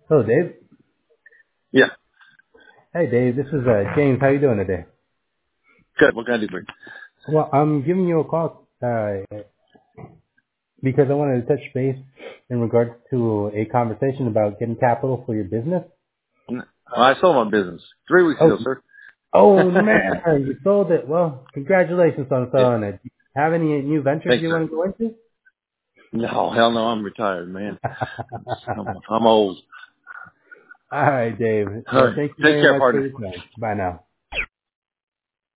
Hello, Dave. Yeah. Hey, Dave. This is James. How you doing today? Good. What can I do for you? Well, I'm giving you a call because I wanted to touch base in regards to a conversation about getting capital for your business. I sold my business 3 weeks Oh, ago, sir. oh man, you sold it. Well, congratulations on Yeah. selling it. Have any new ventures Thanks, you sir. want to go into? No, hell no. I'm retired, man. I'm old. All right, Dave. All right. Thank you Take very care, much for partner. your time. Bye now.